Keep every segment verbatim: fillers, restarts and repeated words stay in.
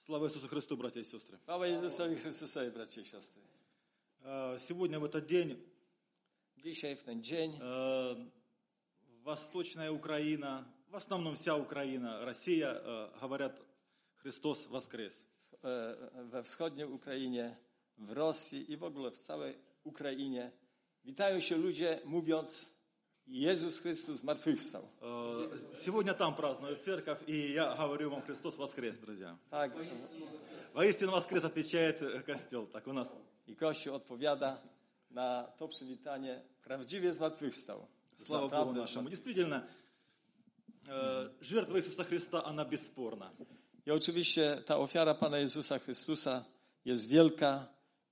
Слава Иисусу Христу, братья и сестры. Chwała Jezusowi Chrystusowi, bracia i siostry. Э, Сегодня в этот день Dzisiaj, w ten dzień, э, Восточная Украина, в основном вся Украина, Россия, э, говорят, Христос воскрес. e, we wschodniej Ukrainie, w Rosji i w ogóle w całej Ukrainie witają się ludzie mówiąc: Jezus Chrystus zmartwychwstał. Э, Сегодня там празднует церковь, и я говорю вам, Христос воскрес, друзья. Tak, Воистину воскрес, отвечает э, Костел. Так у нас. i Kościół odpowiada na to przywitanie: prawdziwie zmartwychwstał. Слава Богу Naprawdę нашему. Действительно, э, жертва Иисуса Христа, она бесспорна. I oczywiście ta ofiara Pana Jezusa Chrystusa jest wielka.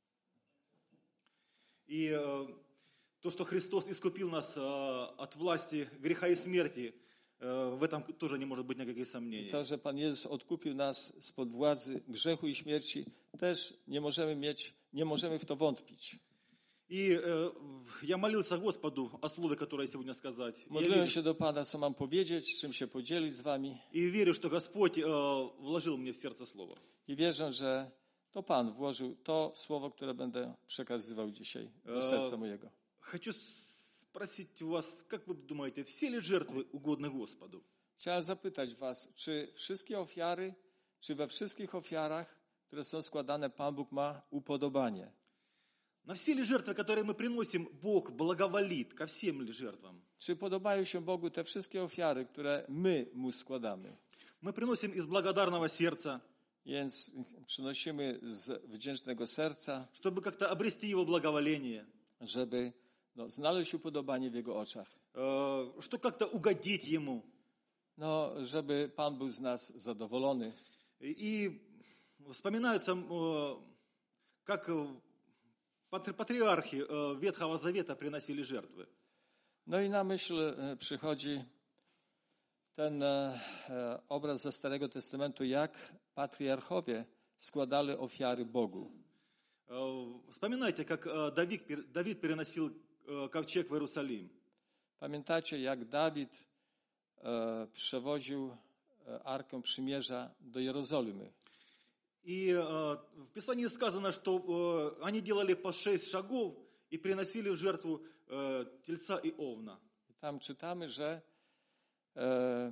И э, то, что Христос искупил нас э, от власти греха и смерти, э, в этом тоже не может быть никаких сомнений. To, że Pan Jezus odkupił nas spod władzy grzechu i śmierci, też nie możemy mieć, nie możemy w to wątpić. И э, я молился Господу о слове, которое сегодня сказать. И я Modliłem верю, się do Pana, co mam powiedzieć, czym się podzielić z wami. и верю, что Господь э, вложил мне в сердце слово. I wierzę, że to Pan włożył to słowo, które będę przekazywał dzisiaj do serca mojego. Хочу спросить у вас, как вы думаете, все ли жертвы угодны Господу? Chciałem zapytać was, czy wszystkie ofiary, czy we wszystkich ofiarach, które są składane, Pan Bóg ma upodobanie? На все ли жертвы, которые мы приносим, Бог благоволит ко всем ли жертвам? Czy podobają się Bogu te wszystkie ofiary, które my Mu składamy? Мы приносим из благодарного сердца, Więc przynosimy z wdzięcznego serca, чтобы как-то обрести Его благоволение, żeby no, znaleźć upodobanie w Jego oczach. э, что как-то угодить Ему. No, żeby Pan był z nas zadowolony. И вспоминаются, э, как патри- патриархи э, Ветхого Завета приносили жертвы. No i na myśl e, przychodzi ten e, e, obraz ze Starego Testamentu, jak patriarchowie składali ofiary Bogu. Э, Вспоминайте, как э, Давид, пер- Давид переносил э, ковчег в Иерусалим. Pamiętacie, jak Dawid e, przewoził e, Arkę Przymierza do Jerozolimy. И э, в Писании сказано, что э, они делали по шесть шагов и приносили в жертву э, тельца и овна. I tam czytamy, że e,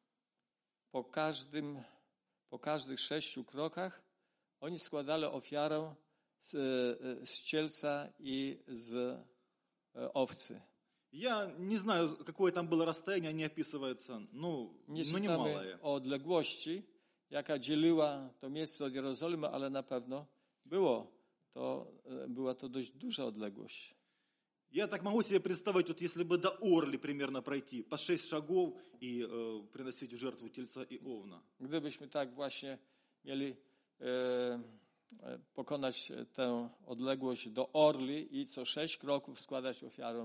po każdym, po każdych sześciu krokach oni składali ofiarę z, e, z cielca i z e, owcy. Я не знаю, какое там было расстояние, не описывается, ну, Nie ну czytamy немалое. o odległości, jaka dzieliła to miejsce od Jerozolimy, ale na pewno było to, e, była to dość duża odległość. Я так могу себе представить, вот если бы до Орли примерно пройти, по шесть шагов и э, приносить в жертву тельца и овна. Gdybyśmy tak właśnie mieli e, e, pokonać tę odległość do Orli i co sześć kroków składać ofiarę,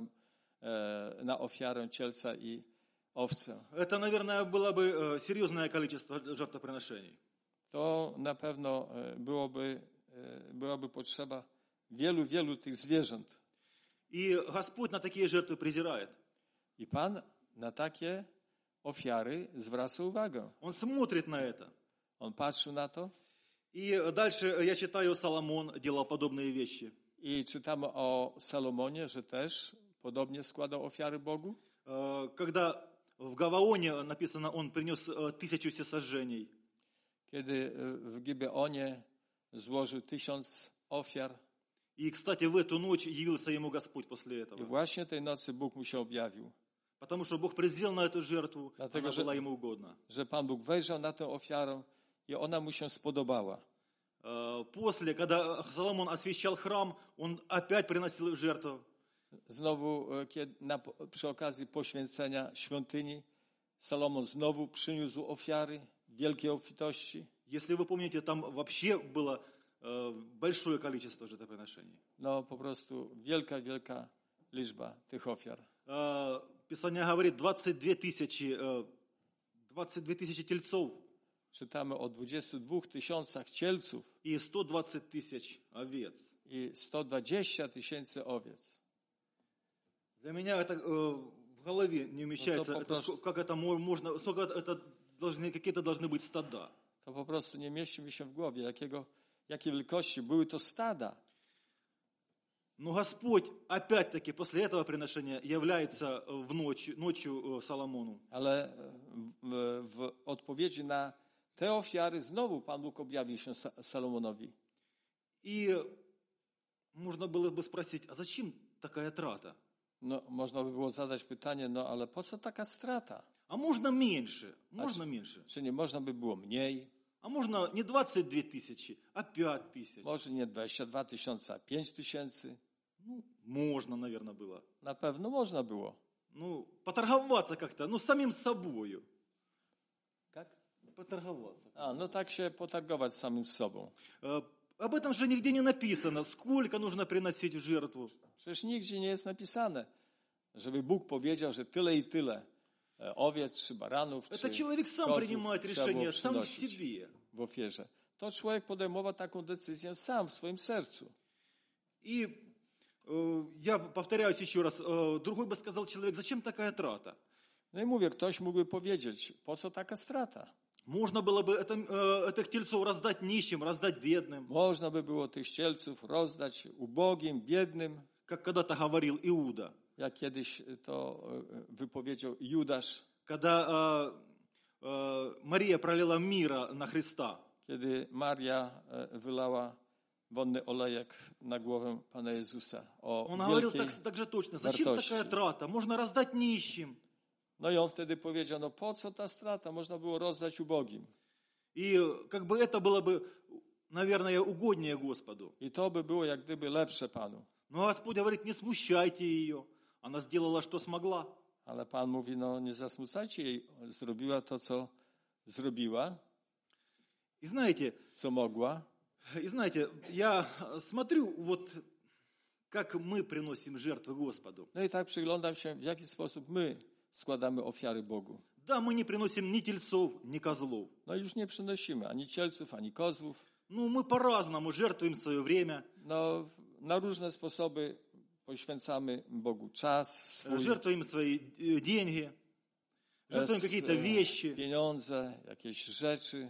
e, na ofiarę cielca i owcę, Это, наверное, было бы э, серьезное количество жертвоприношений. to na pewno e, byłoby, e, byłaby potrzeba wielu, wielu tych zwierząt. И Господь на такие жертвы презирает. I Pan na takie ofiary zwraca uwagę. Он смотрит на это. On patrzył na to И дальше я читаю, Соломон делал подобные вещи. i czytamy o Salomonie, że też podobnie składał ofiary Bogu. Э, Когда в Гаваоне написано, он принес э, тысячу всесожжений. Kiedy w Gibeonie złożył tysiąc ofiar И, кстати, в эту ночь явился ему Господь после i этого. właśnie tej nocy Bóg mu się objawił, Потому что Бог презрел на эту жертву, Dlatego, она że- была ему угодна. że Pan Bóg wejrzał na tę ofiarę i ona mu się spodobała. Э, После, когда Соломон освящал храм, он опять приносил жертву. Znowu e, kiedy, na, przy okazji poświęcenia świątyni Salomon znowu przyniósł ofiary wielkiej obfitości. Если вы помните, там вообще было э, большое количество жертвоприношений. No po prostu wielka, wielka liczba tych ofiar. Э, Писание говорит, двадцать две тысячи, э, двадцать две тысячи тельцов Czytamy o dwudziestu dwóch tysiącach cielców и сто двадцать тысяч овец. i sto dwadzieścia tysięcy owiec. Для меня это э, в голове не умещается, Ну, то это попрошу. ско- как это мо- можно, сколько это должны, какие-то должны быть стада. To po prostu nie mieści mi się w głowie, jakiego, jakiej wielkości były to stada. Но Господь опять-таки после этого приношения является в ночь, ночью Соломону. Ale w, w odpowiedzi na te ofiary znowu Pan Bóg objawił się Salomonowi. И можно было бы спросить, а зачем такая трата? No, można by było zadać pytanie, no ale po co taka strata? А можно меньше, можно А меньше. Czy nie można by było mniej? А можно не двадцать две тысячи, а пять тысяч. Może nie dwadzieścia dwa tysiące, a pięć tysięcy? Ну, можно, наверное, было. Na pewno można było. Ну, поторговаться как-то, ну, самим собою. Jak? Поторговаться. A, no tak się potargować z samym sobą. Э, Об этом же нигде не написано, сколько нужно приносить в жертву. Przecież nigdzie nie jest napisane, żeby Bóg powiedział, że tyle i tyle e, owiec czy baranów, Это czy человек сам kozłów принимает trzeba było решение, сам в przynosić себе. w ofierze. To człowiek podejmował taką decyzję sam w swoim sercu. И э, я повторяюсь еще раз, э, другой бы сказал человек, зачем такая трата? No i mówię, ktoś mógłby powiedzieć, po co taka strata? Можно было бы это, э, этих тельцов раздать нищим, раздать бедным, Można by było tych ścielców rozdać ubogim, biednym, как когда-то говорил Иуда. jak kiedyś to e, wypowiedział Judasz, Когда э, э, Мария пролила мира на Христа. kiedy Maria e, wylała wonny olejek na głowę Pana Jezusa o Он говорил wielkiej... так, так же точно, зачем wartości. такая трата? Можно раздать нищим. No i on wtedy powiedział, no po co ta strata? Można było rozdać ubogim. И как бы это было бы, наверное, угоднее Господу. I to by było jak gdyby lepsze Panu. Но Господь говорит, не смущайте ее. Она сделала, что смогла. Ale Pan mówi, no nie zasmucajcie jej. Zrobiła to, co zrobiła, И знаете, co mogła. и знаете, я смотрю, вот как мы приносим жертвы Господу. No i tak przyglądam się, w jaki sposób my składamy ofiary Bogu. Да, мы не приносим ни тельцов, ни козлов. No już nie przynosimy ani cielców, ani kozłów. Ну, мы по-разному жертвуем свое время, No, na różne sposoby poświęcamy Bogu czas swój, жертвуем свои э, деньги, жертвуем s- какие-то вещи, pieniądze, jakieś rzeczy.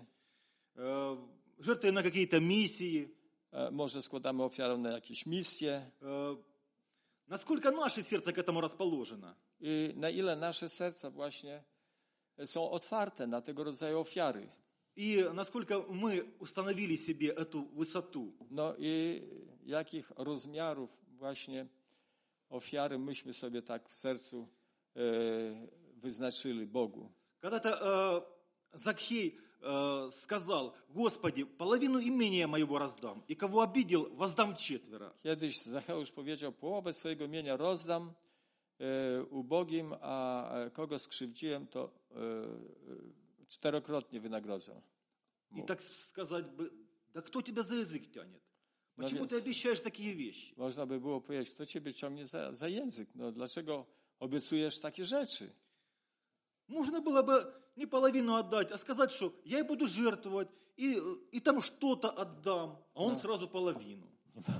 э, жертвуем на какие-то миссии. E, Może składamy ofiarę na jakieś misje. Э, Насколько наше сердце к этому расположено? I na ile nasze serca właśnie są otwarte na tego rodzaju ofiary. И насколько мы установили себе эту высоту? No i jakich rozmiarów właśnie ofiary myśmy sobie tak w sercu e, wyznaczyli Bogu. Когда-то э, Закхей э, сказал, Господи, половину имения моего раздам, и кого обидел, воздам вчетверо. Kiedyś Zacheusz powiedział, połowę swojego mienia rozdam e, ubogim, a kogo skrzywdziłem, to e, e, czterokrotnie wynagrodzę. И так сказать бы, да кто тебя за язык тянет? No Почему więc- ты обещаешь такие вещи? Można by było powiedzieć, kto ciebie ciągnie za, za język? No dlaczego obiecujesz takie rzeczy? Можно было бы не половину отдать, а сказать, что я и буду жертвовать, и, и там что-то отдам, а он Да. сразу половину.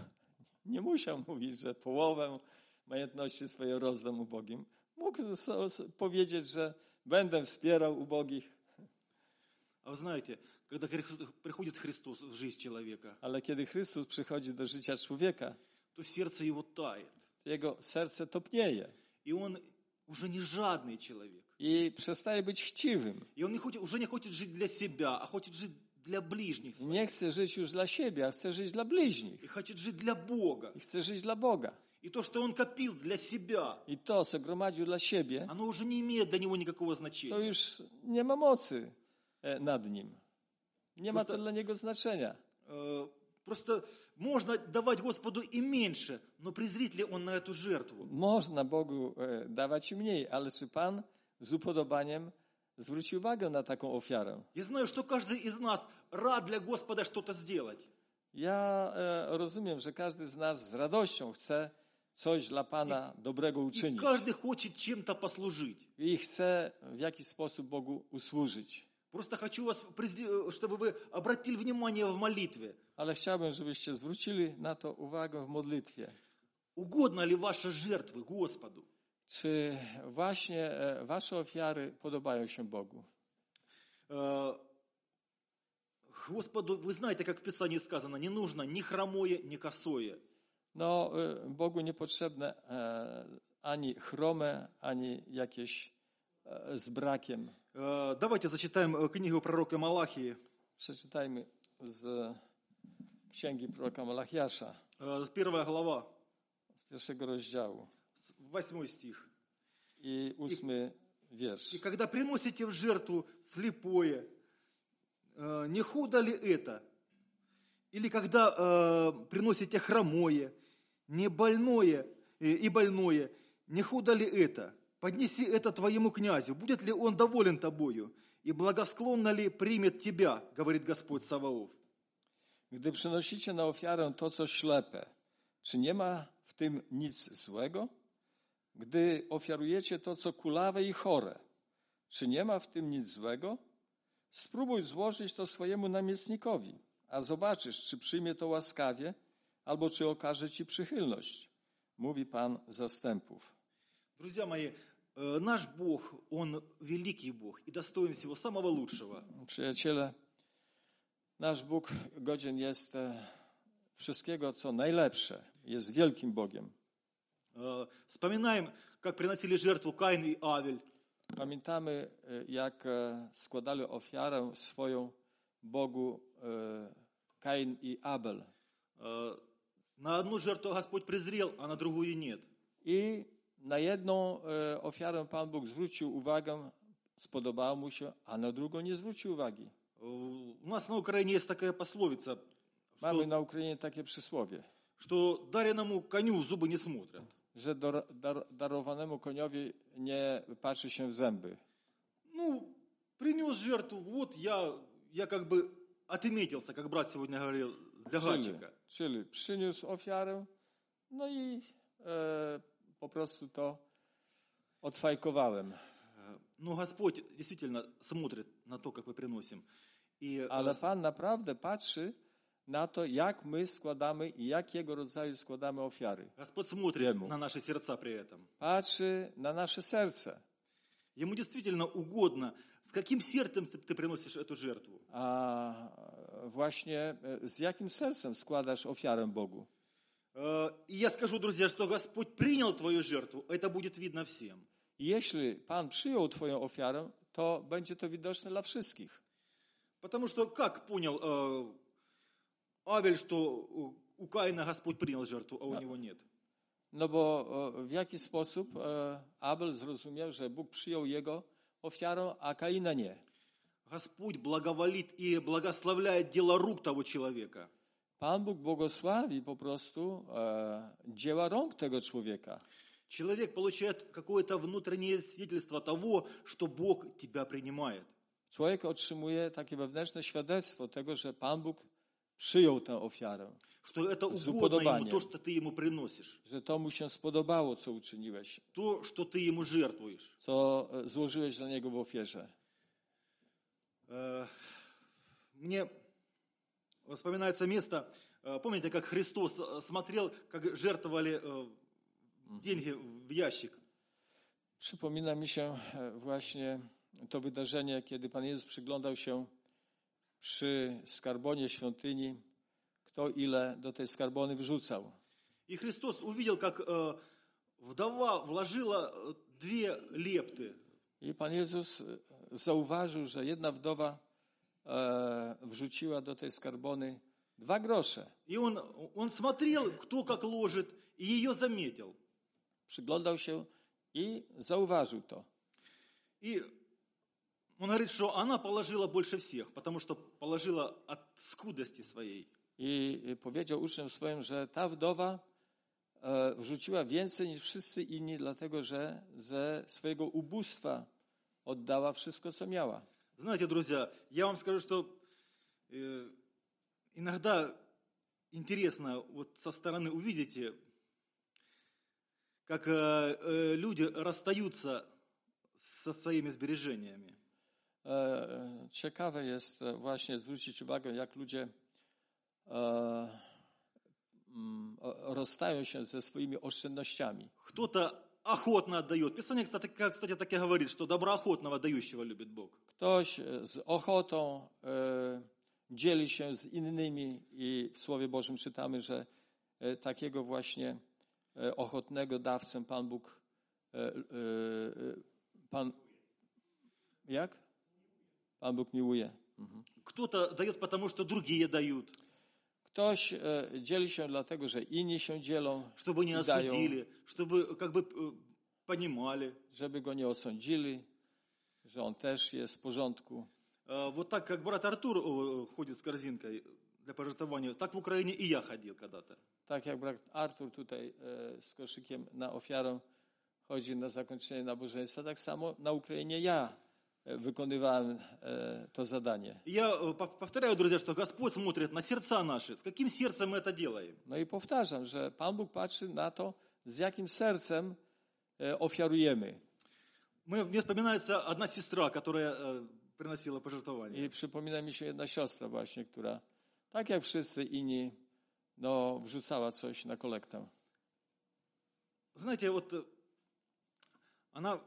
Nie musiał mówić, że połowę majątności swojej rozdam ubogim. Mógł so, so, powiedzieć, że będę wspierał ubogich, А вы знаете, когда Хри- приходит Христос в жизнь человека, ale kiedy Chrystus przychodzi do życia człowieka, то сердце его тает. to jego serce topnieje И он уже не жадный человек. i przestaje być chciwym. И он не хочет, уже не хочет жить для себя, а хочет жить для ближних своих. Nie chce żyć już dla siebie, a chce żyć dla bliźnich. И хочет жить для Бога. I chce żyć dla Boga. И то, что он копил для себя, I to, co gromadził dla siebie, оно уже не имеет для него никакого to значения. już nie ma mocy e, nad nim. Nie ma to Просто- dla niego znaczenia. Э, Просто можно давать Господу и меньше, но презрит ли он на эту жертву? Można Bogu e, dawać mniej, ale czy Pan z upodobaniem zwróci uwagę na taką ofiarę? Я знаю, что каждый из нас рад для Господа что-то сделать. Ja e, rozumiem, że każdy z nas z radością chce coś dla Pana dobrego И uczynić каждый хочет чем-то послужить. i chce w jakiś sposób Bogu usłużyć. Просто хочу вас, презре- чтобы вы обратили внимание в молитве. Ale chciałbym, żebyście zwrócili na to uwagę w modlitwie. Угодно ли ваши жертвы Господу? Czy właśnie e, wasze ofiary podobają się Bogu? Э, Господу, вы знаете, как в Писании сказано, не нужно ни хромое, ни косое. No, y, Bogu niepotrzebne e, ani chrome, ani jakieś e, z brakiem. Э, Давайте зачитаем э, книгу пророка Малахии, Przeczytajmy z księgi proroka Malachiasza, э, с первая глава, z pierwszego rozdziału с восьмой стих. i ósmy wiersz. И когда приносите в жертву слепое, э, не худо ли это? Или когда э, приносите хромое, не больное э, и больное, не худо ли это? Поднеси это твоему князю, будет ли он доволен тобою, и благосклонно ли примет тебя, говорит Господь Саваоф. Gdy przynosicie na ofiarę to, co ślepe, czy nie ma w tym nic złego? Gdy ofiarujecie to, co kulawe i chore, czy nie ma w tym nic złego? Spróbuj złożyć to swojemu namiestnikowi, a zobaczysz, czy przyjmie to łaskawie, albo czy okaże ci przychylność, mówi Pan zastępów. Друзья мои, э, наш Бог, Он великий Бог и достоин всего самого лучшего. Przyjaciele, nasz Bóg godzien jest e, wszystkiego, co najlepsze. Jest wielkim Bogiem. Э, Вспоминаем, как приносили жертву Каин и Авель. Pamiętamy, e, jak e, składali ofiarę swoją Bogu e, Kain i Abel. Э, На одну жертву Господь презрел, а на другую нет. I na jedną e, ofiarę Pan Bóg zwrócił uwagę, spodobało mu się, a na drugą nie zwrócił uwagi. Э, У нас на Украине есть такая пословица, Mamy что, na Ukrainie takie przysłowie, что дареному коню в zубы не смотрят. że dar, dar, darowanemu koniowi nie patrzy się w zęby. Ну, принес жертву, вот я, я как бы отметился, как брат сегодня говорил, для Czyli, гачика. czyli przyniósł ofiarę, no i e, po prostu to odfajkowałem. Э, Но Господь действительно смотрит на то, как мы приносим. И э, Ale Pan naprawdę patrzy na to, jak my składamy i jakiego rodzaju składamy ofiary. Господь смотрит Ему. на наши сердца при этом. Patrzy na nasze serce. Ему действительно угодно, с каким сердцем ты ты приносишь эту жертву. A właśnie e, z jakim sercem składasz ofiarę Bogu? Э, И я скажу, друзья, что Господь принял твою жертву, это будет видно всем. I jeśli Pan przyjął Twoją ofiarę, to będzie to widoczne dla wszystkich. Потому что как понял э, Авель, что у- у Каина Господь принял жертву, а у него нет? No bo e, w jaki sposób e, Abel zrozumiał, że Bóg przyjął jego ofiarę, a Kaina nie? Господь благоволит и благословляет дело рук того человека. Pan Bóg błogosławi po prostu e, dzieła rąk tego człowieka. Человек получает какое-то внутреннее свидетельство того, что Бог тебя принимает. Człowiek otrzymuje takie wewnętrzne świadectwo tego, że Pan Bóg przyjął tę ofiarę, Что это С угодно ему, уподобанием. то, что ты ему приносишь. że to mu się spodobało, co uczyniłeś, То, что ты ему жертвуешь. co e, złożyłeś dla niego w ofierze. Э, Мне вспоминается место, э, помните, как Христос э, смотрел, как жертвовали э, деньги в ящик. Przypomina mi się e, właśnie to wydarzenie, kiedy Pan Jezus przyglądał się przy skarbonie świątyni, kto ile do tej skarbony wrzucał. И Христос увидел, как э, вдова вложила э, две лепты. I Pan Jezus e, zauważył, że jedna wdowa e, wrzuciła do tej skarbony dwa grosze. И он, он смотрел, кто как ложит, и ее заметил. Przyglądał się i zauważył to. И он говорит, что она положила больше всех, потому что положила от скудости своей. I powiedział uczniom swoim, że ta wdowa e, wrzuciła więcej niż wszyscy inni, dlatego że ze swojego ubóstwa oddała wszystko, co miała. Знаете, друзья, я вам скажу, что э, иногда интересно вот со стороны увидите, как э, э, люди расстаются со своими сбережениями. E, ciekawe jest e, właśnie zwrócić uwagę, jak ludzie e, mm, o- rozstają się ze swoimi oszczędnościami. Кто-то охотно отдает. Писание, кстати, как- кстати, так и говорит, что доброохотного дающего любит Бог. Ktoś e, z ochotą e, dzieli się z innymi i w Słowie Bożym czytamy, że takiego właśnie ochotnego dawcę Pan Bóg Pan jak? Pan Bóg miłuje. Mhm. Кто-то дает, потому что другие дают. Ktoś dzieli się dlatego, że inni się dzielą. Чтобы не осудили, чтобы как бы понимали. Żeby go nie osądzili, że on też jest w porządku. Вот так, как брат Артур ходит с корзинкой для пожертвования, так в Украине и я ходил когда-то. Tak jak brat Artur tutaj z koszykiem na ofiarę chodzi na zakończenie nabożeństwa, tak samo na Ukrainie ja wykonywałem to zadanie. Я повторяю, друзья, что Господь смотрит на сердца наши. С каким сердцем мы это делаем? No i powtarzam, że Pan Bóg patrzy na to, z jakim sercem ofiarujemy. Мне вспоминается одна сестра, которая приносила пожертвования. I przypomina mi się jedna siostra właśnie, która tak jak wszyscy inni, no, wrzucała coś na kolektę. Знаете, вот она,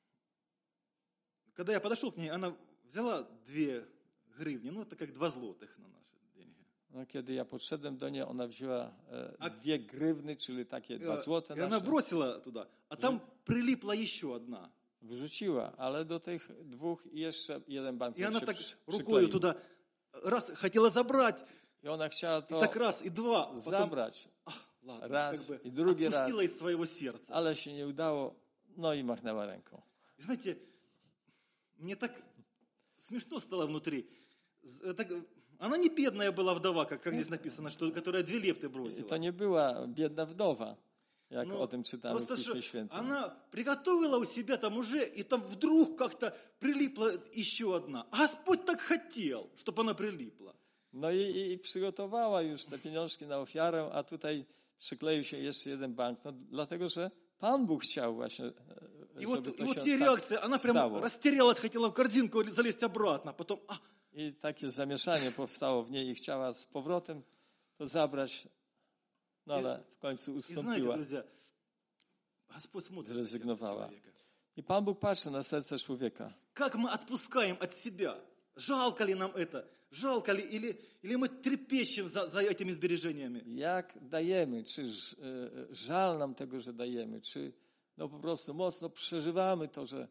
когда я подошел к ней, она взяла две гривни, ну это как два злотых на наши деньги. No, kiedy ja podszedłem do niej, ona wzięła e, dwie grywny, czyli takie dwa złote И она nasze. бросила туда, а там прилипла еще одна. Wyrzuciła, ale do tych dwóch jeszcze jeden И banknot она się так przy- рукою przykleił. туда раз хотела забрать, I ona chciała и to так раз, и два. Потом, zabrać, ах, ладно, раз, как бы и другий отпустила раз. из своего сердца. ale się nie udało, no i machnęła ręką. И знаете, мне так смешно стало внутри. Так, она не бедная была вдова, как, как здесь написано, что, которая две лепты I бросила. to nie była biedna wdowa, jak Но o tym czytamy w просто Piśmie что Świętym. она приготовила у себя там уже, и там вдруг как-то прилипла еще одна. А Господь так хотел, чтобы она прилипла. No i, i przygotowała już te pieniążki na ofiarę, a tutaj przykleił się jeszcze jeden banknot, dlatego że Pan Bóg chciał właśnie, e, И żeby вот, и to вот się ей tak реакция, она прям stało. растерялась, хотела в корзинку залезть обратно. Потом, а, I takie zamieszanie powstało w niej i chciała z powrotem to zabrać, no ale w końcu и знаете, ustąpiła. друзья, Господь смотрит на сердце Zrezygnowała. человека. I Pan Bóg patrzy na serce człowieka. Как мы отпускаем от себя? Жалко ли нам это? Жалко ли? Или, или мы трепещем за, за этими сбережениями? Jak dajemy, czy ż- e, żal nam tego, że dajemy, czy no po prostu mocno przeżywamy to, że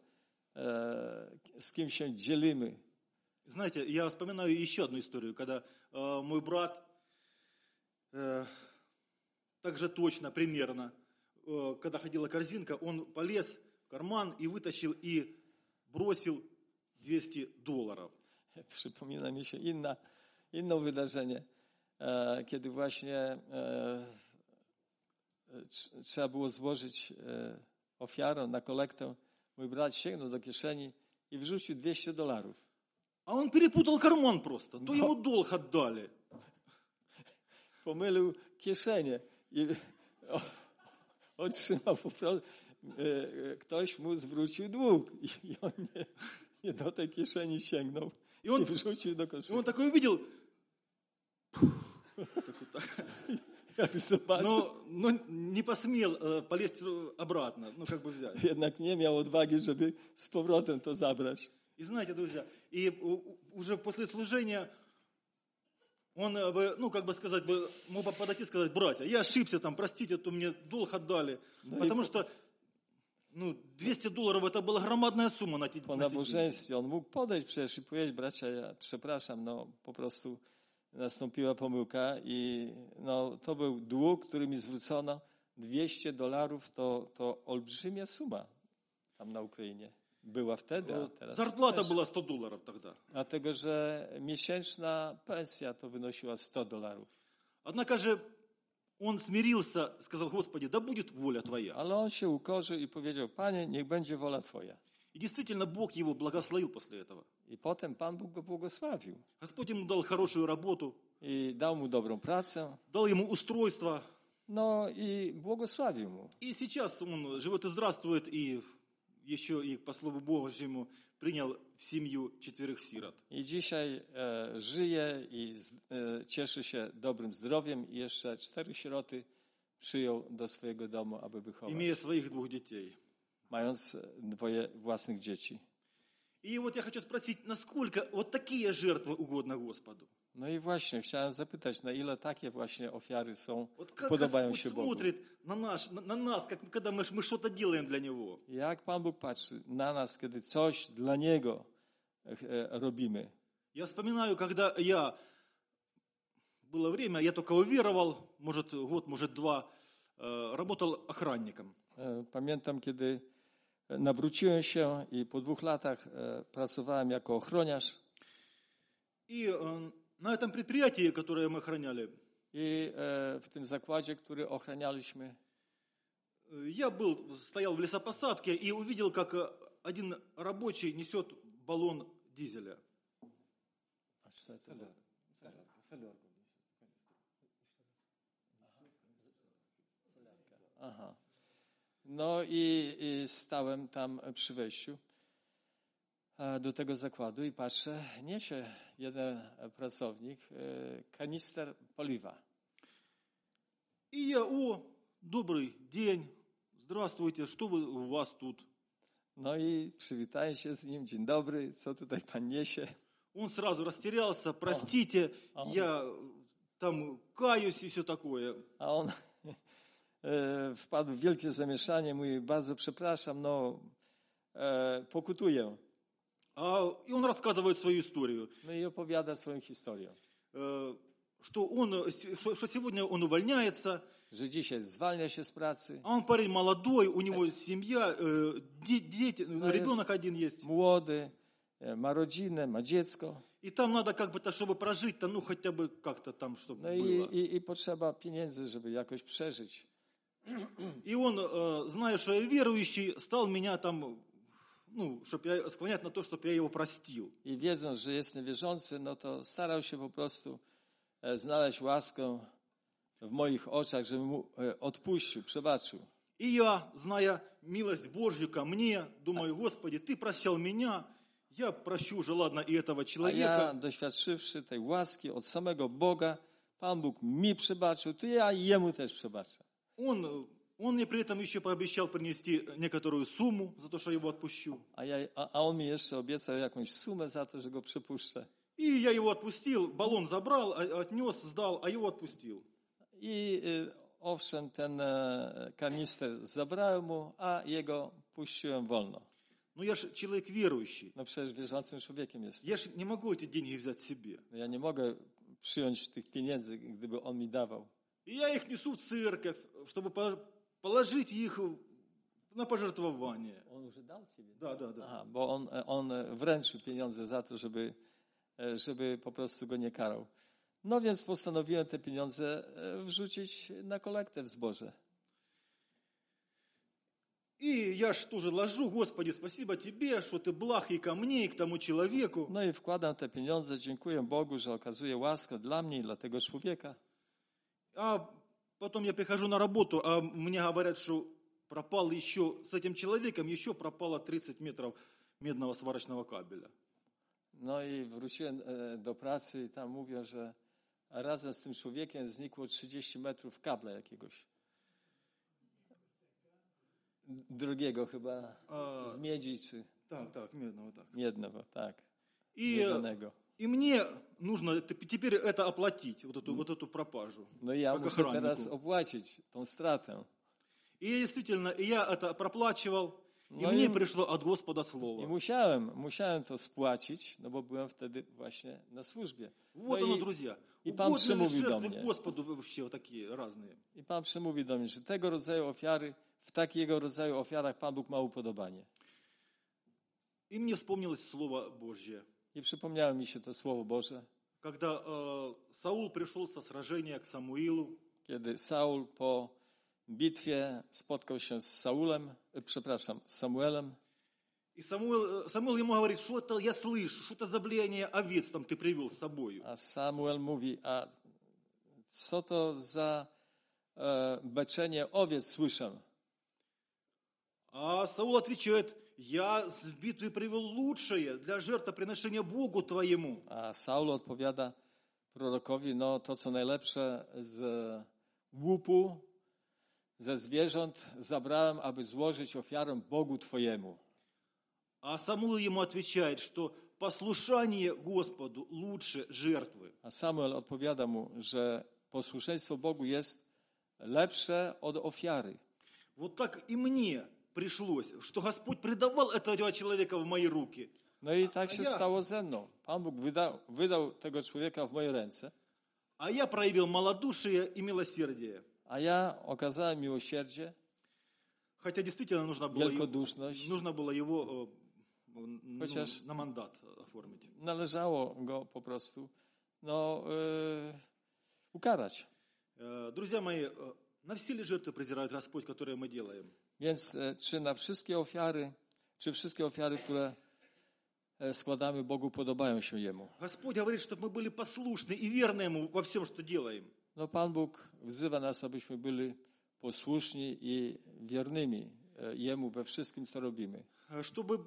e, z kim się dzielimy. Знаете, я вспоминаю еще одну историю, когда э, мой брат, э, также точно, примерно, э, когда ходила корзинка, он полез в карман и вытащил и бросил двести долларов. Przypomina mi się inna, inne wydarzenie, e, kiedy właśnie e, tr- trzeba było złożyć e, ofiarę na kolektę. Mój brat sięgnął do kieszeni i wrzucił dwieście dolarów. А он перепутал карман просто, то ему долг отдали. Pomylił kieszenie i o, otrzymał po prostu, e, ktoś mu zwrócił dług i, i on nie, nie do tej kieszeni sięgnął I on- i wrzucił do И koszyka. он такой увидел, так вот так. Jak zobaczył, но, но не посмел э, полезть обратно, ну как бы взять. jednak nie miał odwagi, żeby z powrotem to zabrać. И знаете, друзья, и у- у- уже после служения он, э, бы, ну, как бы сказать, бы, мог бы подойти и сказать: братья, я ошибся, там, простите, то мне долг отдали. Да Потому и- что, ну, двести долларов это была громадная сумма на те, Po на те деньги. nabożeństwie on mógł podejść przecież i powiedzieć: bracia, ja przepraszam, no po prostu nastąpiła pomyłka i no, to był dług, który mi zwrócono. dwieście dolarów to, to olbrzymia suma tam na Ukrainie. Była wtedy, a teraz Зарплата też. была сто долларов тогда. Dlatego, że miesięczna pensja to wynosiła sto dolarów. Однако же он смирился, сказал: Господи, да будет воля Твоя. Ale on się ukorzył i powiedział: Panie, niech będzie wola Twoja. И действительно Бог его благословил после этого. I potem Pan Bóg go błogosławił Господь ему дал хорошую работу, i dał mu dobrą pracę, дал ему устройство. no i błogosławił mu. И сейчас он живет и здравствует, и еще и, по слову Божьему, принял в семью четверых сирот. I dzisiaj e, żyje i z, e, cieszy się dobrym zdrowiem i jeszcze cztery sieroty przyjął do swojego domu, aby wychować, Имея своих двух детей. mając dwoje własnych dzieci. И вот я хочу спросить, насколько вот такие жертвы угодно Господу? No i właśnie, chciałem zapytać, na ile takie właśnie ofiary są, Вот как podobają Господь się Bogu? смотрит на, наш, на, на нас, как, когда мы, мы что-то делаем для Него. Jak Pan Bóg patrzy na nas, kiedy coś dla Niego e, robimy? Я вспоминаю, когда я, было время, я только уверовал, может год, может два, э, работал охранником. E, Pamiętam, kiedy nawróciłem się i po dwóch latach e, pracowałem jako ochroniarz. И э, на этом предприятии, которое мы охраняли, I e, w tym zakładzie, który ochranialiśmy, э, я был, стоял в лесопосадке и увидел, как э, один рабочий несет баллон дизеля. Aha. No i, i stałem tam przy wejściu e, do tego zakładu i patrzę, niesie jeden pracownik e, kanister paliwa. И я, о, добрый день, здравствуйте, что вы, у вас тут? No i przywitałem się z nim, dzień dobry, co tutaj pan niesie? Он сразу растерялся, простите, я там каюсь и все такое. A on e, wpadł w wielkie zamieszanie, mówi, bardzo przepraszam, no e, pokutuję. А, и он рассказывает свою историю, No i opowiada swoją historię, э, что, он, что, что сегодня он увольняется, że dzisiaj zwalnia się z pracy, а он парень молодой, у него семья, э, де- дети, No ребенок один есть. młody, e, ma rodzinę, ma dziecko. И там надо как бы-то, чтобы прожить-то, ну хотя бы как-то там, чтобы No i, было. i, i potrzeba pieniędzy, żeby jakoś przeżyć. И он, э, зная, что я верующий, стал меня там, ну, чтобы я склонять на то, чтобы я его простил. I wiedząc, że jest niewierzący, no to starał się po prostu e, znaleźć łaskę w moich oczach, żeby mu e, odpuścił, przebaczył. И я, зная милость Божью ко мне, думаю, Господи, Ты прощал меня, я прощу уже, ладно, и этого A ja, человека. doświadczywszy tej łaski od samego Boga, Pan Bóg mi przebaczył, to ja jemu też przebaczę. Он, он мне при этом еще пообещал принести некоторую сумму за то, что я его отпущу. A, ja, a, a on mi jeszcze obiecał jakąś sumę za to, że go przepuszczę. И я его отпустил, баллон забрал, а- отнес, сдал, а его отпустил. I y, owszem, ten e, kanister zabrałem mu, a jego puściłem wolno. Но я же человек верующий. No przecież wierzącym człowiekiem jest. Я же не могу эти деньги взять себе. No ja nie mogę przyjąć tych pieniędzy, gdyby on mi dawał. И я их несу в церковь, чтобы по- положить их на пожертвование. On już dał ciebie. Да, да, да. Aha, bo on, on wręczył pieniądze za to, żeby, żeby po prostu go nie karał. No więc postanowiłem te pieniądze wrzucić na kolektę w zboże. И я ж тоже ложу, Господи, спасибо Тебе, что Ты благ и ко мне, и к тому человеку. No i wkładam te pieniądze, dziękuję Bogu, że okazuje łaskę dla mnie i dla tego człowieka. А потом я прихожу на работу, а мне говорят, что пропал еще, с этим человеком еще пропало тридцать метров медного сварочного кабеля. No i wróciłem e, do pracy i tam mówią, że razem z tym człowiekiem znikło trzydzieści metrów kabla jakiegoś. Drugiego chyba, A, z miedzi czy Так, так, медного, так. miednego, tak, И, miedzianego. и мне нужно т- теперь это оплатить, вот эту, вот эту пропажу. No i ja Как muszę охраннику. teraz opłacić tą stratę. И я действительно, и я это проплачивал, и No мне i- пришло от Господа I слово. musiałem, musiałem to spłacić, no bo byłem wtedy właśnie na służbie. Вот No оно, i, друзья. и Пан Угодны ли przemówił do жертвы mnie. Господу вообще вот такие разные? I Pan przemówi do mnie, że tego rodzaju ofiary, w takiego rodzaju ofiarach Pan Bóg ma upodobanie. И мне вспомнилось Слово Божье. I przypomniało mi się to Słowo Boże, Когда э, Саул пришел со сражения к Самуилу, kiedy Saul po bitwie spotkał się z Saulem, e, przepraszam, z Samuelem. и Самуил, э, Самуил ему говорит, что это я слышу, что это за блеяние овец там ты привел с собой. A Samuel mówi, a co to za e, beczenie owiec słyszę? А Саул отвечает, я с битвы привел лучшее для жертвоприношения Богу твоему. A Saul odpowiada prorokowi, no to co najlepsze z łupu, ze zwierząt zabrałem, aby złożyć ofiarę Bogu Twojemu. А Самуил ему отвечает, что послушание Господу лучше жертвы. A Samuel odpowiada mu, że posłuszeństwo Bogu jest lepsze od ofiary. Вот так и мне пришлось, что Господь предавал этого человека в мои руки. No i tak A się ja- stało ze mną. Pan Bóg wydał, wydał tego człowieka w moje ręce, А я проявил малодушие и милосердие. a ja okazałem miłosierdzie, Хотя действительно нужно было, его, wielkoduszność. нужно было его э, ну, Chociaż- на мандат оформить. Należało go po prostu no, yy, ukarać. Э, Друзья мои, э, на все ли жертвы презирает Господь, которые мы делаем? Więc e, czy na wszystkie ofiary, czy wszystkie ofiary, które e, składamy Bogu, podobają się Jemu? Господь говорит, чтобы мы были послушны и верны Ему во всем, что делаем. No Pan Bóg wzywa nas, abyśmy byli posłuszni i wiernymi e, Jemu we wszystkim, co robimy. Э, Чтобы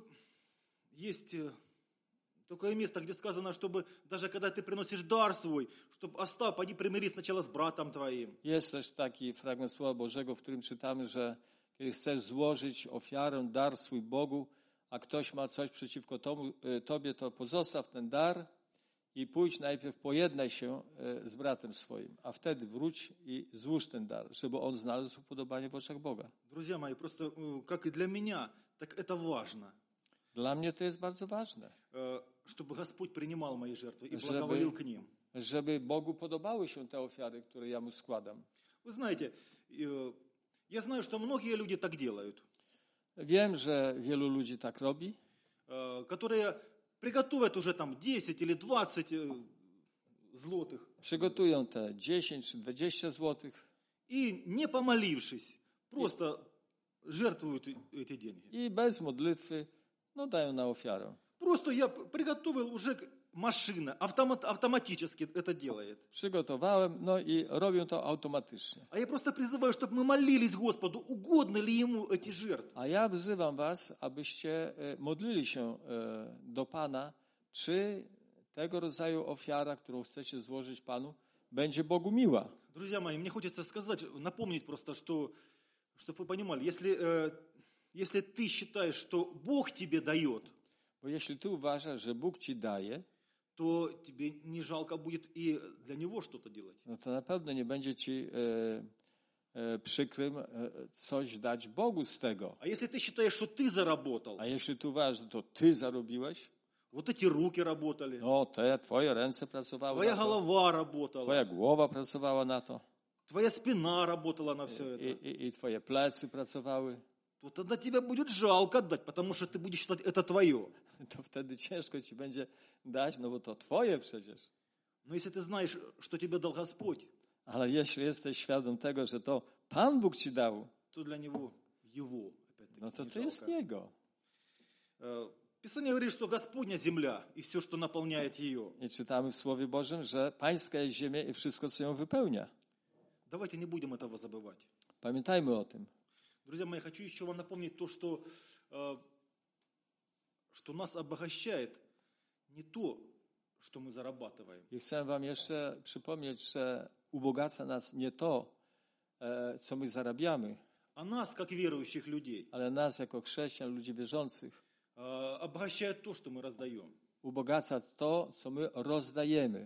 есть э, такое место, где сказано, чтобы даже когда ты приносишь дар свой, чтобы оставь, пойди примирись сначала с братом твоим. Jest też taki fragment Słowa Bożego, w którym czytamy, że kiedy chcesz złożyć ofiarę, dar swój Bogu, a ktoś ma coś przeciwko tomu, e, Tobie, to pozostaw ten dar i pójdź najpierw, pojednaj się e, z bratem swoim, a wtedy wróć i złóż ten dar, żeby on znalazł upodobanie w oczach Boga. Друзья мои, просто э, как и для меня, так это важно, Dla mnie to jest bardzo ważne, э, чтобы Господь принимал мои жертвы и Żeby- благоволил к ним. żeby Bogu podobały się te ofiary, które ja Mu składam. Вы знаете, э, я знаю, что многие люди так делают, Wiem, że wielu ludzi tak robi, э, которые приготовят уже там десять или двадцать э, злотых przygotują te dziesięć czy dwadzieścia złotych и, не помолившись, просто жертвуют э- эти деньги. i bez modlitwy no, dają na ofiarę. Просто я п- приготовил уже к- машина, автомат, автоматически это делает. Przygotowałem, no i robią to automatycznie. А я просто призываю, чтобы мы молились Господу, угодны ли Ему эти жертвы. A ja wzywam was, abyście e, modlili się e, do Pana, czy tego rodzaju ofiara, którą chcecie złożyć Panu, będzie Bogu miła. Друзья мои, мне хочется сказать, напомнить просто, что, чтобы вы понимали, если, э, если ты считаешь, что Бог тебе дает, Bo jeśli ty uważasz, że Bóg ci daje, то тебе не жалко будет и для Него что-то делать. no to na pewno nie będzie ci e, e, przykrym e, coś dać Bogu z tego. А если ты считаешь, что ты заработал, A jeśli ty uważasz, że to ty zarobiłeś, вот эти руки работали, no te twoje ręce pracowały твоя na to, голова работала, twoja głowa pracowała na to твоя спина работала на все i, это, i, i twoje plecy pracowały, то тогда тебе будет жалко отдать, потому что ты будешь считать, это твое. to wtedy ciężko ci będzie dać, no bo to twoje przecież. Но если ты знаешь, что тебе дал Господь, Ale jeśli jesteś świadom tego, że to Pan Bóg ci dał, то для Него Его. Опять-таки, no to не to jest жалко. Jego. Э, Писание говорит, что Господня земля и все, что наполняет ее. I czytamy w Słowie Bożym, że Pańska jest ziemia i wszystko, co ją wypełnia. Давайте не будем этого забывать. Pamiętajmy o tym. Друзья мои, хочу еще вам напомнить то, что, э, что нас обогащает не то, что мы зарабатываем, I chcę wam jeszcze przypomnieć, że ubogaca nas nie to, e, co my zarabiamy, а нас, как верующих людей, ale nas jako chrześcijan, ludzi wierzących, э, обогащает то, что мы раздаем. ubogaca to, co my rozdajemy.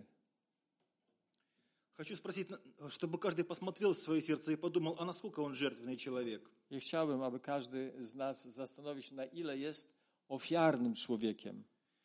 Хочу спросить, чтобы каждый посмотрел в свое сердце и подумал, а насколько он жертвенный человек. I chciałbym, aby każdy z nas zastanowił się, na ile jest ofiarnym człowiekiem.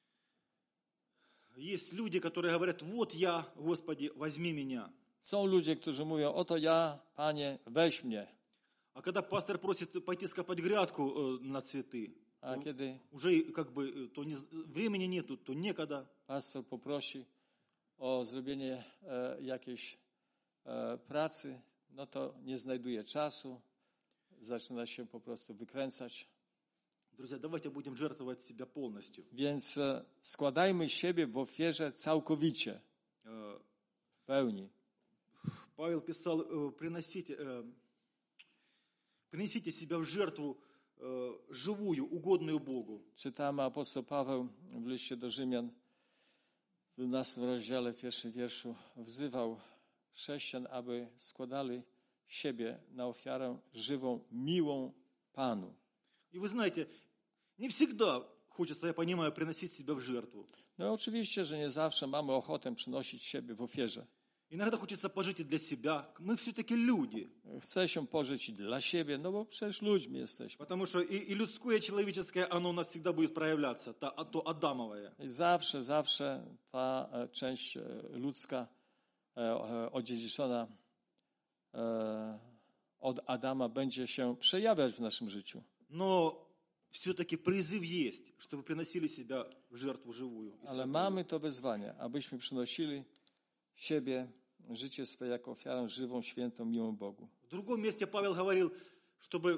Есть люди, которые говорят, вот я, Господи, возьми меня. Są ludzie, którzy mówią, oto ja, Panie, weź mnie. А когда пастор просит пойти скопать грядку э, на цветы, A kiedy уже как бы э, то не, времени нету, то некогда. pastor poprosi o zrobienie e, jakiejś e, pracy, no to nie znajduje czasu, zaczyna się po prostu wykręcać. Друзья, давайте будем жертвовать себя полностью. Więc e, składajmy siebie w ofierze całkowicie, Э, w pełni. Павел писал, э, приносите, э, принесите себя в жертву э, живую, угодную Богу. Czytamy apostoł Paweł w liście do Rzymian w dwunastym rozdziale, w pierwszym wierszu wzywał chrześcijan, aby składali siebie na ofiarę żywą, miłą Panu. И вы знаете, не всегда хочется, я понимаю, приносить себя в жертву. No oczywiście, że nie zawsze mamy ochotę przynosić siebie w ofierze. Иногда хочется пожить и для себя. Мы все-таки люди. Chce się pożyć i dla siebie, no bo przecież людźmi jesteśmy. Потому что и, и людское, и человеческое, оно у нас всегда будет проявляться, то, то Адамовое. I zawsze, zawsze ta e, część e, ludzka e, e, odziedziczona e, od Adama będzie się przejawiać w naszym życiu. Но все-таки призыв есть, чтобы приносили себя в жертву живую. и Ale святую. mamy to wyzwanie, abyśmy przynosili siebie, życie swoje jako ofiarę żywą, świętą, miłą Bogu. В другом месте Павел говорил, чтобы,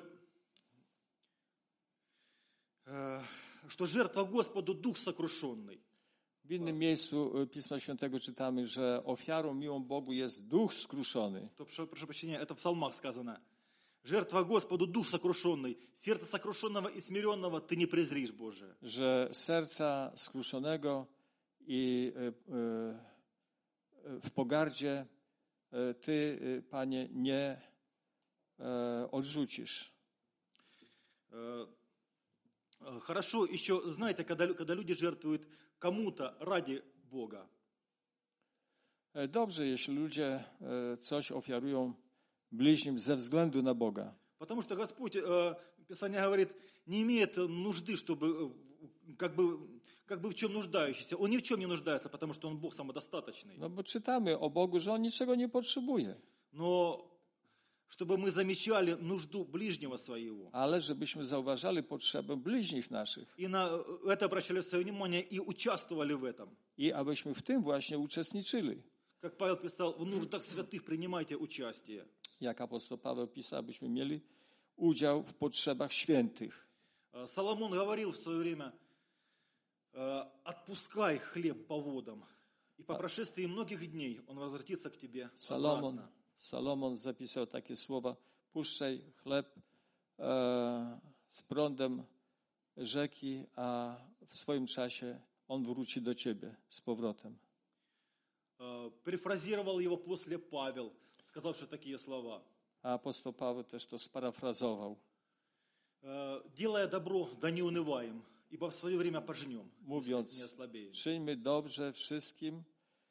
э, что жертва Господу дух сокрушенный. W innym miejscu e, Pisma Świętego czytamy, że ofiarą miłą Bogu jest duch skruszony. То, прошу, прошу прощения, это в псалмах сказано. Жертва Господу дух сокрушенный. Сердце сокрушенного и смиренного ты не презришь, Боже. Że serca skruszonego i e, e, w pogardzie e, Ty, e, Panie, nie e, odrzucisz. Э, э, Хорошо еще, знаете, когда, когда люди жертвуют кому-то ради Бога. E, Dobrze, jeśli ludzie e, coś ofiarują bliźnim ze względu na Boga. Потому что Господь, э, Писание говорит, не имеет нужды, чтобы, э, как бы, как бы в чем нуждающийся. Он ни в чем не нуждается, потому что Он Бог самодостаточный. No bo czytamy o Bogu, że On niczego nie potrzebuje, Но чтобы мы замечали нужду ближнего своего. ale żebyśmy zauważali potrzebę bliźnich naszych И на это обращали свое внимание и участвовали в этом. i abyśmy w tym właśnie uczestniczyli. Как Павел писал, в нуждах святых принимайте участие. Jak apostoł Paweł pisał, abyśmy mieli udział w potrzebach świętych. Э, Соломон говорил в свое время, э, отпускай хлеб по водам, и по прошествии многих дней он возвратится к тебе Salomon, обратно. Salomon zapisał takie słowa: puszczaj chleb e, z prądem rzeki, a w swoim czasie on wróci do ciebie z powrotem. Э, Перефразировал его после Павел, сказавший такие слова. A apostoł Paweł też to sparafrazował, Э, Делая добро, да не унываем, ибо в свое время пожнем, если mówiąc: не ослабеем. czyńmy dobrze wszystkim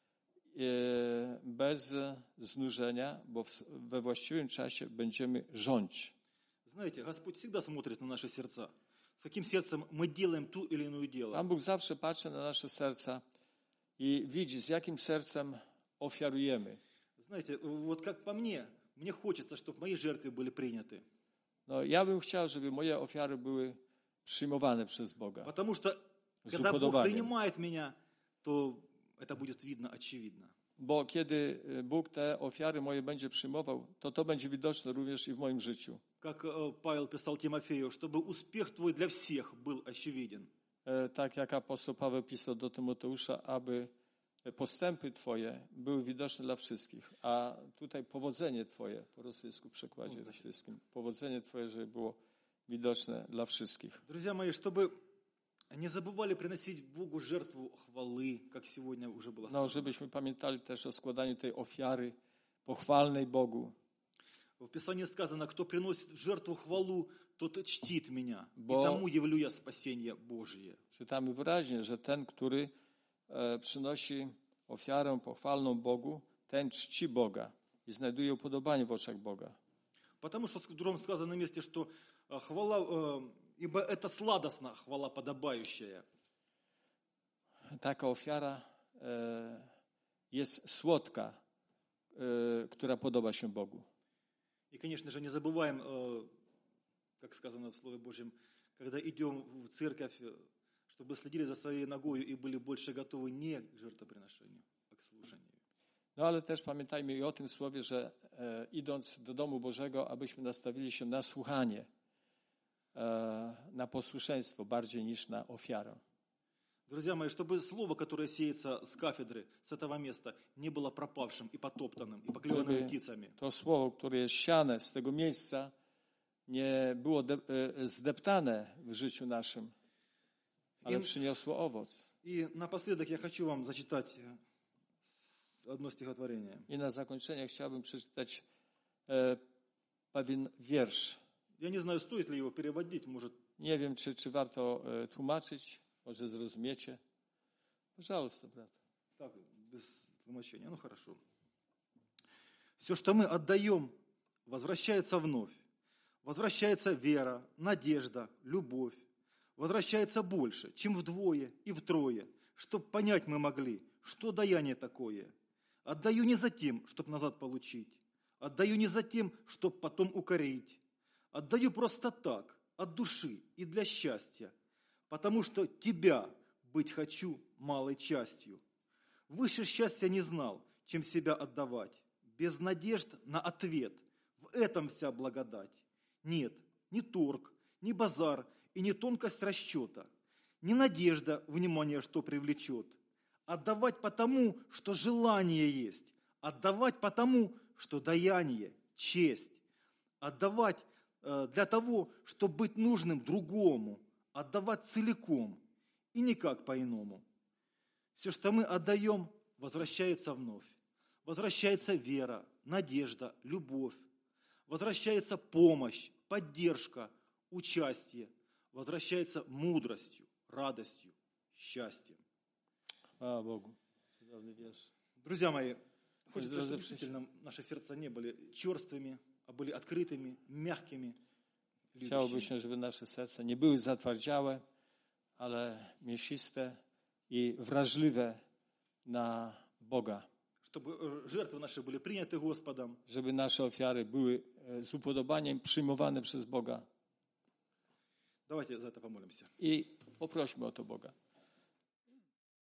e, bez znużenia, bo w, we właściwym czasie będziemy rządzić. Знаете, Господь всегда смотрит на наши сердца. С каким сердцем мы делаем ту или иную дело. Pan Bóg zawsze patrzy na nasze serca i widzi, z jakim sercem ofiarujemy. Знаете, вот как по мне, мне хочется, чтобы мои жертвы были приняты. No, ja bym chciał, żeby moje ofiary były przyjmowane przez Boga. Потому что, Z когда Бог upodobанiem. принимает меня, то это будет видно, очевидно. Bo kiedy Bóg te ofiary moje będzie przyjmował, to to będzie widoczne również i w moim życiu. Как э, Павел писал Тимофею, чтобы успех твой для всех был очевиден. E, Tak jak apostoł Paweł pisał do Tymoteusza, aby postępy Twoje były widoczne dla wszystkich. A tutaj powodzenie Twoje, po rosyjsku przekładzie rosyjskim, powodzenie Twoje, żeby było widoczne dla wszystkich. Друзья мои, чтобы не забывали приносить Богу жертву хвалы, как сегодня уже было No, сказано. żebyśmy pamiętali też o składaniu tej ofiary pochwalnej Bogu. В Писании сказано, кто приносит в жертву хвалу, тот чтит меня. Бо- И тому явлю я спасение Божие. Czytamy wyraźnie, że ten, który e, przynosi ofiarę pochwalną Bogu, ten czci Boga i znajduje upodobanie w oczach Boga. Потому что в другом сказанном месте, что э, хвала, э, ибо это сладостно, хвала подобающая. Taka ofiara e, jest słodka, e, która podoba się Bogu. И, конечно же, не забываем, э, как сказано в Слове Божьем, когда идем в церковь, э, чтобы следили за своей ногою и были больше готовы не к жертвоприношению, а к служению. No ale też pamiętajmy i o tym słowie, że e, idąc do domu Bożego, abyśmy nastawili się na słuchanie, e, na posłuszeństwo bardziej niż na ofiarę. Друзья мои, чтобы слово, которое сеется с кафедры, с этого места, не было пропавшим и потоптанным, и поклеванным Żeby птицами. to słowo, które jest siane z tego miejsca, nie było de, e, zdeptane w życiu naszym, ale Im- przyniosło owoc. И напоследок я хочу вам зачитать э, одно стихотворение. I na zakończenie chciałbym przeczytać e, pewien wiersz. Я не знаю, стоит ли его переводить, может, Nie wiem, czy, czy warto e, tłumaczyć. Może zrozumiecie? Пожалуйста, брат. Так, без тлумачения. Ну хорошо. Все, что мы отдаем, возвращается вновь. Возвращается вера, надежда, любовь. Возвращается больше, чем вдвое и втрое, чтобы понять мы могли, что даяние такое. Отдаю не за тем, чтобы назад получить. Отдаю не за тем, чтобы потом укорить. Отдаю просто так, от души и для счастья, потому что тебя быть хочу малой частью. Выше счастья не знал, чем себя отдавать. Без надежд на ответ. В этом вся благодать. Нет, не торг, не базар и не тонкость расчета. Не надежда, внимание, что привлечет. Отдавать потому, что желание есть. Отдавать потому, что даяние, честь. Отдавать э, для того, чтобы быть нужным другому. Отдавать целиком и никак по-иному. Все, что мы отдаем, возвращается вновь. Возвращается вера, надежда, любовь. Возвращается помощь, поддержка, участие. Возвращается мудростью, радостью, счастьем. Слава Богу. Cudowny wiersz. Друзья мои, хочется, Drodzy чтобы przyjaciele. действительно наши сердца не были черствыми, а были открытыми, мягкими, любящими. Chciałobyśmy, żeby nasze serca nie były zatwardziałe, ale mięsiste i wrażliwe na Boga. Чтобы э, жертвы наши были приняты Господом. Żeby nasze ofiary były e, z upodobaniem przyjmowane przez Boga. Давайте за это помолимся. I poprośmy o to Boga.